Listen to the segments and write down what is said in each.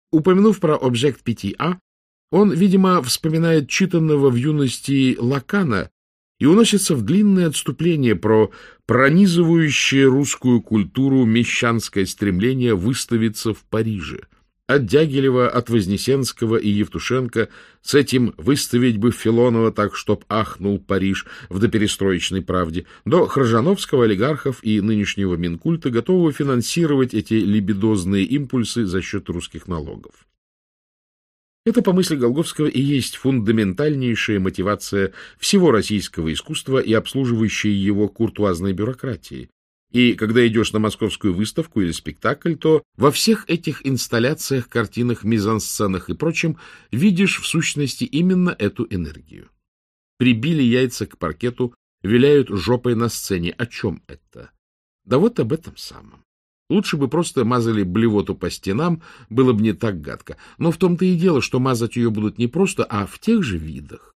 Упомянув про объект 5А, он, видимо, вспоминает читанного в юности Лакана и уносится в длинное отступление про пронизывающее русскую культуру мещанское стремление выставиться в Париже. От Дягилева, от Вознесенского и Евтушенко с этим «выставить бы Филонова так, чтоб ахнул Париж» в доперестроечной правде, до Хржановского, олигархов и нынешнего Минкульта, готового финансировать эти либидозные импульсы за счет русских налогов. Это, по мысли Голговского, и есть фундаментальнейшая мотивация всего российского искусства и обслуживающей его куртуазной бюрократии. И когда идешь на московскую выставку или спектакль, то во всех этих инсталляциях, картинах, мизансценах и прочем видишь в сущности именно эту энергию. Прибили яйца к паркету, виляют жопой на сцене. О чем это? Да вот об этом самом. Лучше бы просто мазали блевоту по стенам, было бы не так гадко. Но в том-то и дело, что мазать ее будут не просто, а в тех же видах.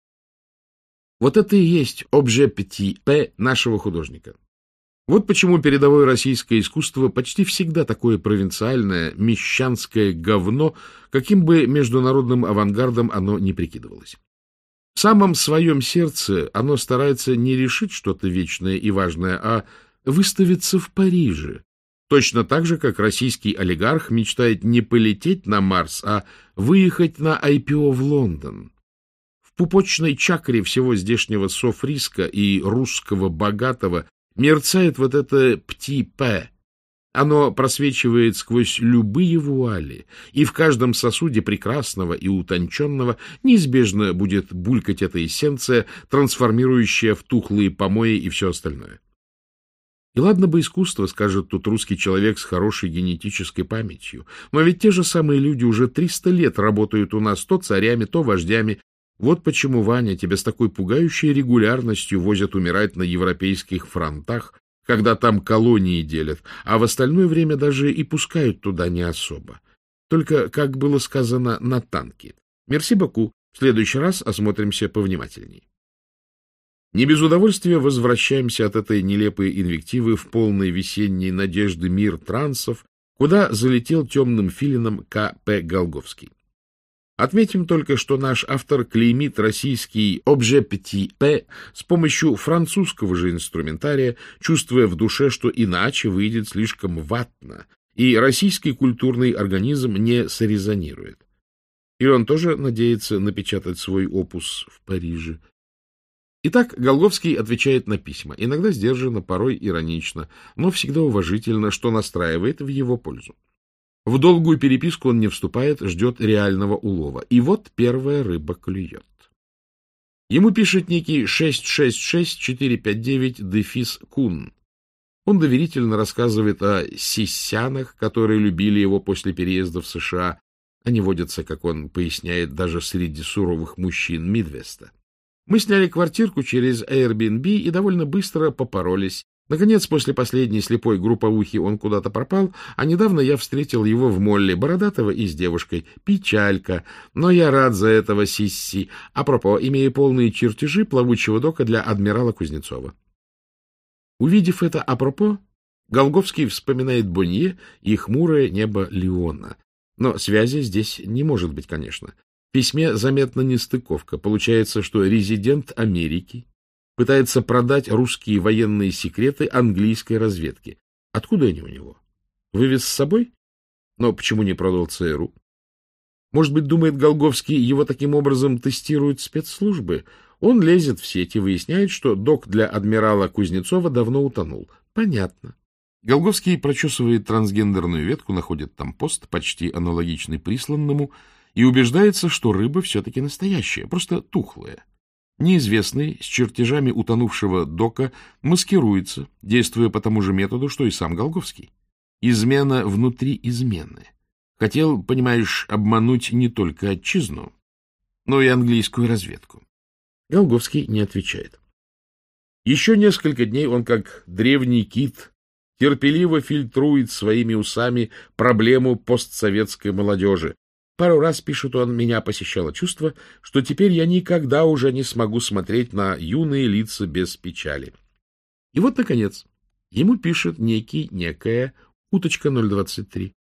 Вот это и есть объект 5П нашего художника. Вот почему передовое российское искусство почти всегда такое провинциальное, мещанское говно, каким бы международным авангардом оно ни прикидывалось. В самом своем сердце оно старается не решить что-то вечное и важное, а выставиться в Париже. Точно так же, как российский олигарх мечтает не полететь на Марс, а выехать на IPO в Лондон. В пупочной чакре всего здешнего софриска и русского богатого мерцает вот это «пти-пэ». Оно просвечивает сквозь любые вуали, и в каждом сосуде прекрасного и утонченного неизбежно будет булькать эта эссенция, трансформирующая в тухлые помои и все остальное. И ладно бы искусство, скажет тут русский человек с хорошей генетической памятью, но ведь те же самые люди уже 300 лет работают у нас то царями, то вождями. Вот почему, Ваня, тебя с такой пугающей регулярностью возят умирать на европейских фронтах, когда там колонии делят, а в остальное время даже и пускают туда не особо. Только, как было сказано, на танки. Мерси боку, в следующий раз осмотримся повнимательней. Не без удовольствия возвращаемся от этой нелепой инвективы в полной весенней надежды мир трансов, куда залетел темным филином К.П. Голговский. Отметим только, что наш автор клеймит российский объект 5П с помощью французского же инструментария, чувствуя в душе, что иначе выйдет слишком ватно, и российский культурный организм не сорезонирует. И он тоже надеется напечатать свой опус в Париже. Итак, Голговский отвечает на письма, иногда сдержанно, порой иронично, но всегда уважительно, что настраивает в его пользу. В долгую переписку он не вступает, ждет реального улова. И вот первая рыба клюет. Ему пишет некий 666-459-Кун. Он доверительно рассказывает о сисянах, которые любили его после переезда в США. Они водятся, как он поясняет, даже среди суровых мужчин Мидвеста. Мы сняли квартирку через Airbnb и довольно быстро попоролись. Наконец, после последней слепой групповухи он куда-то пропал, а недавно я встретил его в молле, бородатого и с девушкой. Печалька, но я рад за этого сисси. Апропо, имея полные чертежи плавучего дока для адмирала Кузнецова. Увидев это апропо, Голговский вспоминает Бонье и хмурое небо Лиона. Но связи здесь не может быть, конечно. В письме заметна нестыковка. Получается, что резидент Америки пытается продать русские военные секреты английской разведки. Откуда они у него? Вывез с собой? Но почему не продал ЦРУ? Может быть, думает Голговский, его таким образом тестируют спецслужбы? Он лезет в сеть и выясняет, что док для адмирала Кузнецова давно утонул. Понятно. Голговский прочесывает трансгендерную ветку, находит там пост, почти аналогичный присланному, и убеждается, что рыба все-таки настоящая, просто тухлая. Неизвестный с чертежами утонувшего дока маскируется, действуя по тому же методу, что и сам Голговский. Измена внутри измены. Хотел, понимаешь, обмануть не только отчизну, но и английскую разведку. Голговский не отвечает. Еще несколько дней он, как древний кит, терпеливо фильтрует своими усами проблему постсоветской молодежи. Пару раз, пишет он, меня посещало чувство, что теперь я никогда уже не смогу смотреть на юные лица без печали. И вот, наконец, ему пишет некая уточка 023.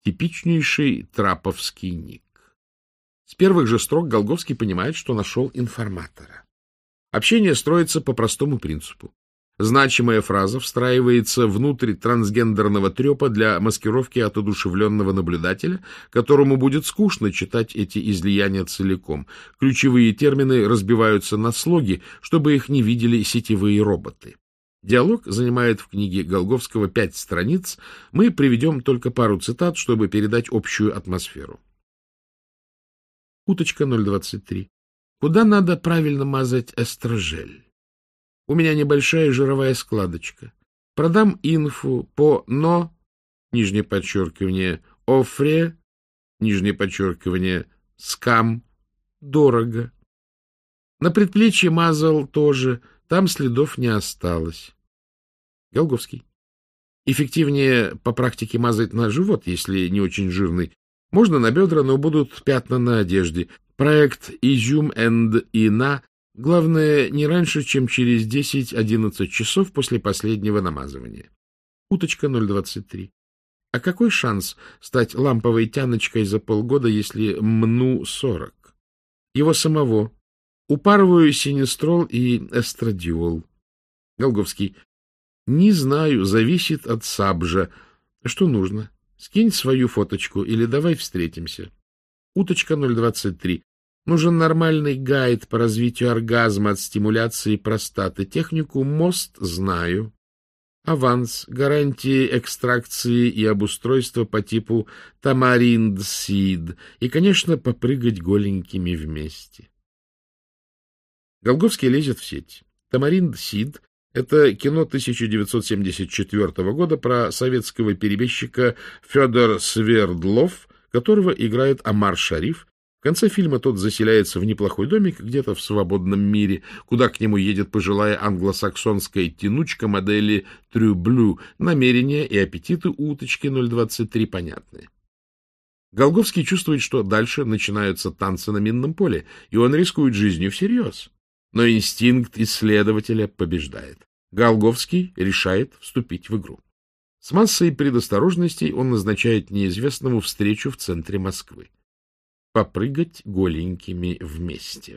Типичнейший траповский ник. С первых же строк Голговский понимает, что нашел информатора. Общение строится по простому принципу. Значимая фраза встраивается внутрь трансгендерного трепа для маскировки от одушевленного наблюдателя, которому будет скучно читать эти излияния целиком. Ключевые термины разбиваются на слоги, чтобы их не видели сетевые роботы. Диалог занимает в книге Голговского 5 страниц. Мы приведем только пару цитат, чтобы передать общую атмосферу. Уточка 023. Куда надо правильно мазать эстрожель? У меня небольшая жировая складочка. Продам инфу по «но», нижнее подчеркивание, «офре», нижнее подчеркивание, «скам», дорого. На предплечье мазал тоже, там следов не осталось. Голговский. Эффективнее по практике мазать на живот, если не очень жирный. Можно на бедра, но будут пятна на одежде. Проект «Изюм энд Ина». Главное, не раньше, чем через 10-11 часов после последнего намазывания. Уточка 023. А какой шанс стать ламповой тяночкой за полгода, если мну 40? Его самого. Упарываю синестрол и эстрадиол. Голговский. Не знаю, зависит от сабжа. Что нужно? Скинь свою фоточку или давай встретимся. Уточка 023. Нужен нормальный гайд по развитию оргазма от стимуляции простаты. Технику МОСТ знаю. Аванс, гарантии экстракции и обустройства по типу тамаринд-сид. И, конечно, попрыгать голенькими вместе. Голговский лезет в сеть. Тамаринд-сид — это кино 1974 года про советского перебежчика Федор Свердлов, которого играет Омар Шариф. В конце фильма тот заселяется в неплохой домик где-то в свободном мире, куда к нему едет пожилая англосаксонская тянучка модели Трюблю. Намерения и аппетиты уточки 023 понятны. Голговский чувствует, что дальше начинаются танцы на минном поле, и он рискует жизнью всерьез. Но инстинкт исследователя побеждает. Голговский решает вступить в игру. С массой предосторожностей он назначает неизвестному встречу в центре Москвы. Попрыгать голенькими вместе.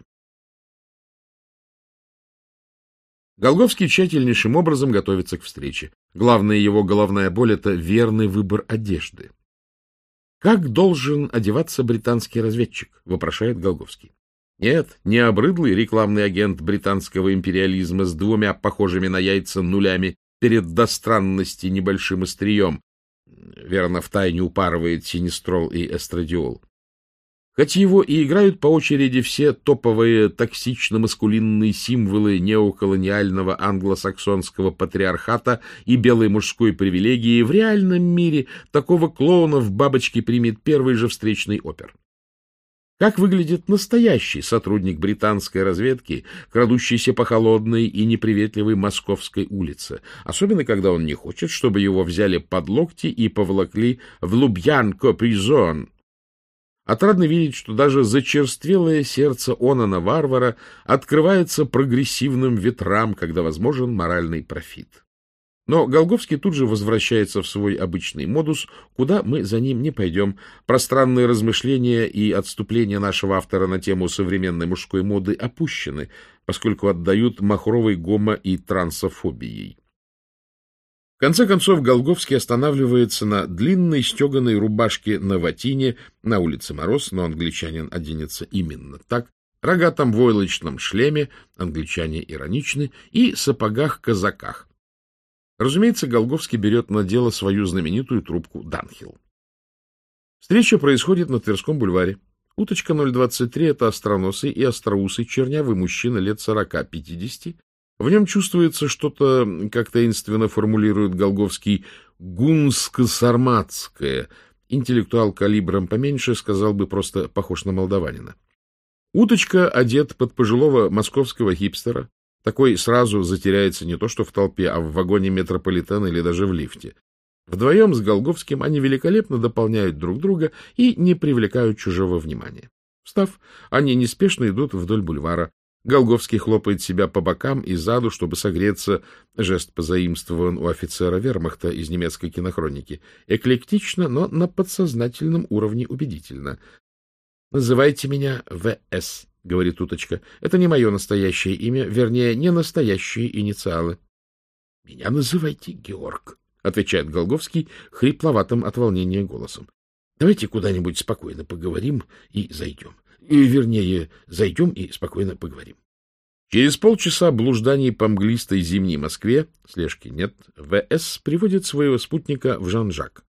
Голговский тщательнейшим образом готовится к встрече. Главная его головная боль — это верный выбор одежды. «Как должен одеваться британский разведчик?» — вопрошает Голговский. Нет, не обрыдлый рекламный агент британского империализма с 2 похожими на яйца нулями перед до странности небольшим острием, верно, втайне упарывает синестрол и эстрадиол. Хоть его и играют по очереди все топовые токсично-маскулинные символы неоколониального англосаксонского патриархата и белой мужской привилегии, в реальном мире такого клоуна в бабочке примет первый же встречный опер. Как выглядит настоящий сотрудник британской разведки, крадущийся по холодной и неприветливой Московской улице, особенно когда он не хочет, чтобы его взяли под локти и поволокли в Лубьянко-призон. Отрадно видеть, что даже зачерствелое сердце Онана-варвара открывается прогрессивным ветрам, когда возможен моральный профит. Но Голговский тут же возвращается в свой обычный модус, куда мы за ним не пойдем. Пространные размышления и отступления нашего автора на тему современной мужской моды опущены, поскольку отдают махровой гомо- и трансофобией. В конце концов, Голговский останавливается на длинной стеганой рубашке на ватине, на улице мороз, но англичанин оденется именно так, рогатом войлочном шлеме, англичане ироничны, и сапогах-казаках. Разумеется, Голговский берет на дело свою знаменитую трубку Данхил. Встреча происходит на Тверском бульваре. Уточка 023 — это остроносый и остроусый чернявый мужчина лет 40-50. В нем чувствуется что-то, как таинственно формулирует Голговский, гунско-сарматское. Интеллектуал калибром поменьше, сказал бы, просто похож на молдаванина. Уточка одет под пожилого московского хипстера. Такой сразу затеряется не то что в толпе, а в вагоне метрополитена или даже в лифте. Вдвоем с Голговским они великолепно дополняют друг друга и не привлекают чужого внимания. Встав, они неспешно идут вдоль бульвара. Голговский хлопает себя по бокам и заду, чтобы согреться. Жест позаимствован у офицера вермахта из немецкой кинохроники. Эклектично, но на подсознательном уровне убедительно. — Называйте меня В.С., — говорит уточка. — Это не мое настоящее имя, вернее, не настоящие инициалы. — Меня называйте Георг, — отвечает Голговский хрипловатым от волнения голосом. — Давайте куда-нибудь спокойно поговорим и зайдем. Вернее, зайдем и спокойно поговорим. Через полчаса блужданий по мглистой зимней Москве, слежки нет, В.С. приводит своего спутника в Жан-Жак.